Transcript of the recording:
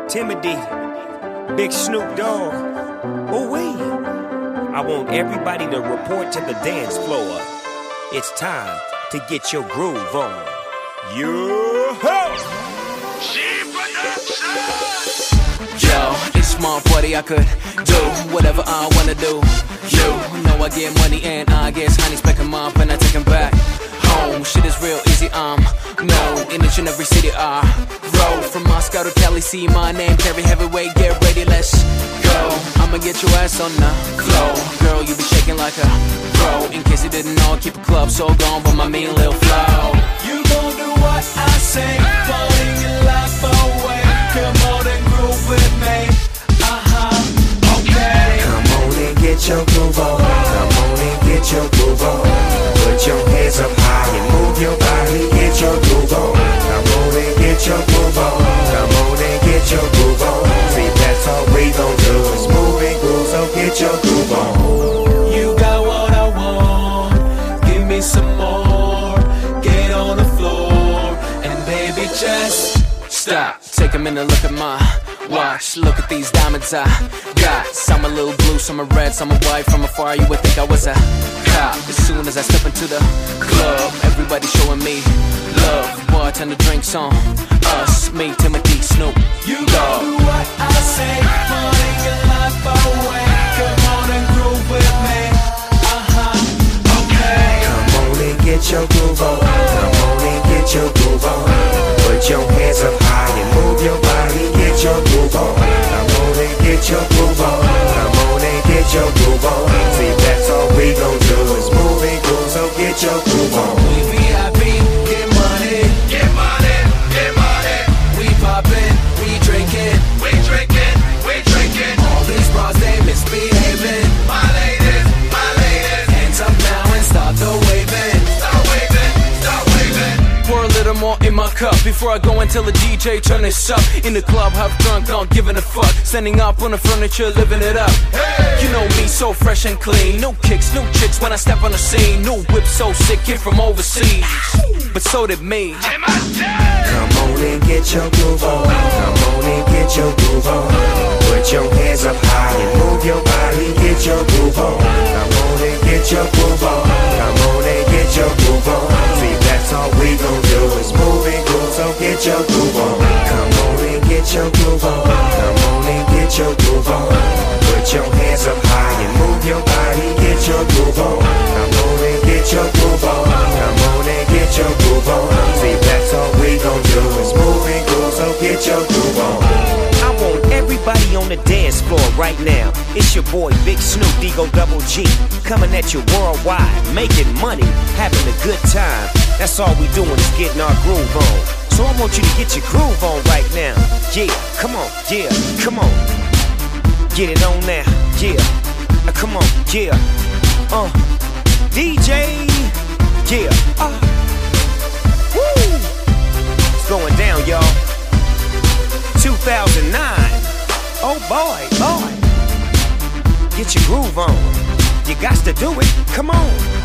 Timothy, Big Snoop Dogg. Oh wait, I want everybody to report to the dance floor. It's time to get your groove on. Yo-ho! Yo, it's my party, I could do whatever I wanna do. You know I get money and I guess honey's back 'em up and I take 'em back home. Shit is real easy, known in each and every city I roll. From Moscow to Cali, see my name, carry heavyweight, get ready, let's go. I'ma get your ass on the floor. Girl, you be shaking like a pro. In case you didn't know, I keep a club so gone, but my mean little flow. You gon' do what I say, pulling your life away. Come on and groove with me, okay. Come on and get your groove on. Come on and get your groove on. Put your hands up high and move your body, get your groove on. Come on and get your groove on. Come on and get your groove on. See, that's all we gon' do is move and groove, so get your groove on. You got what I want, give me some more. Get on the floor, and baby just stop. Take a minute, look at my watch. Look at these diamonds I got. Some a little blue, some are red, some are white. From afar you would think I was a cop. As soon as I step into the club, everybody showing me love. Bartender drinks on us, me, Timothy, Snoop. You gon' do what I say, pulling your life away. Come on and groove with me, okay. Come on and get your groove on. Come on and get your groove on. Put your hands up high and move your body, get your groove on. Come on and get your groove on. Come on and get your groove on. See, that's all we gon' do is move and groove, so get your groove on. We VIP, get money, get money, get money. We poppin', we drinkin', we drinkin', we drinkin'. All these bras, they misbehaving. My ladies, hands up now and start the waving. Start waving, start waving. Pour a little more in my cup before I go and tell the DJ turn this up. In the club, half drunk, not giving a fuck. Standing up on the furniture, living it up. Hey! You know me, so fresh and clean. No kicks, no chicks when I step on the scene. No whip so sick, came from overseas. But so did me. Come on and get your groove on. Come on and get your groove on. Put your hands up high and move your body, get your groove on. Come on and get your groove on. Come on and get your groove on. See, that's all we gon' do is move and groove, so get your groove on. Come on and get your groove on. Come on and get your groove on. Put your hands up high and move your body, get your groove on. Come on and get your groove on. Come on and get your groove on. See, that's all we gon' do is move and groove, so get your groove on. I want everybody on the dance floor right now. It's your boy Big Snoop Digo Double G, coming at you worldwide, making money, having a good time. That's all we doing is getting our groove on. So I want you to get your groove on right now. Yeah, come on, yeah, come on. Get it on now, yeah. Come on, yeah. DJ, yeah. Woo! It's going down, y'all. 2009. Oh boy. Get your groove on. You got to do it. Come on.